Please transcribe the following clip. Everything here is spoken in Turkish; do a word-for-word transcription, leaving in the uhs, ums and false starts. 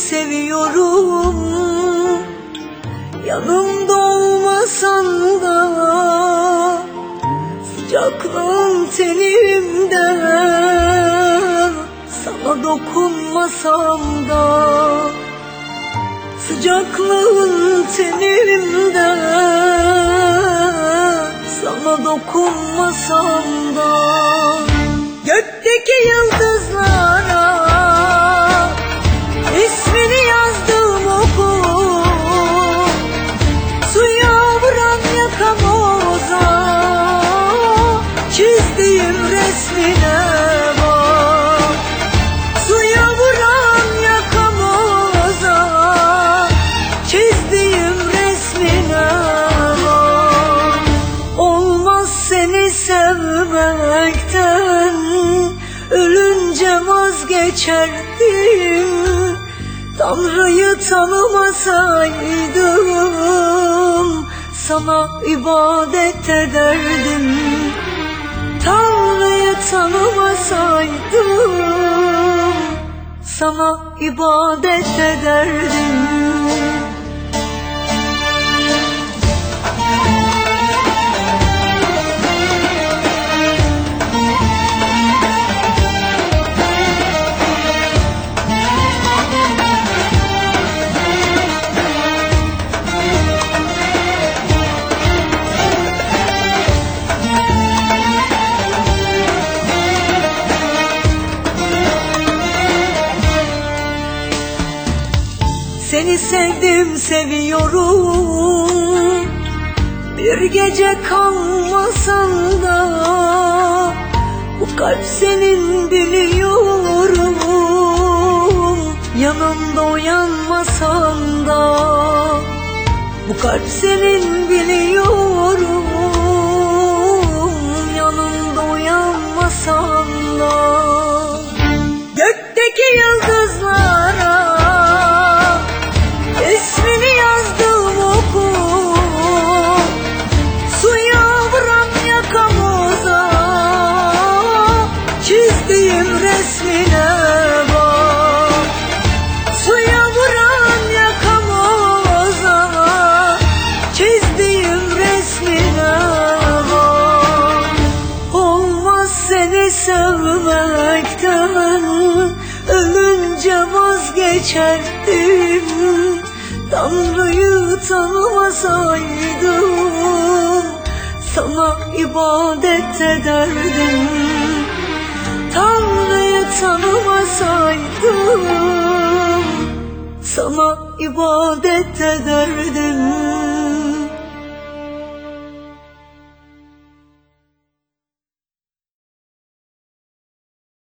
seviyorum. Yanımda olmasan da, sıcaklığın tenimde, sana dokunmasam da, sıcaklığın tenimde, sana dokunmasam da, gökteki yıldızlara ismini yazdım oku, suya vuran yakamoza çizdiğim resmine bak. Suya vuran yakamoza çizdiğim resmine bak. Olmaz seni sevmekten, ölünce vazgeçerdim. Tanrı'yı tanımasaydım, sana ibadet ederdim. Tanrı'yı tanımasaydım, sana ibadet ederdim. Seni sevdim, seviyorum. Bir gece kalmasan da, bu kalp senin biliyorum. Yanımda uyanmasan da, bu kalp senin biliyorum. Yanımda uyanmasan da, gökteki yıldızlara ismini yazdım oku, suya vuran yakamoza çizdiğim resmine bak. Suya vuran yakamoza çizdiğim resmine bak. Olmaz seni sevmekten, ölünce vazgeçerdim. Tanrı'yı tanımasaydım, sana ibadet ederdim. Tanrı'yı tanımasaydım, sana ibadet ederdim.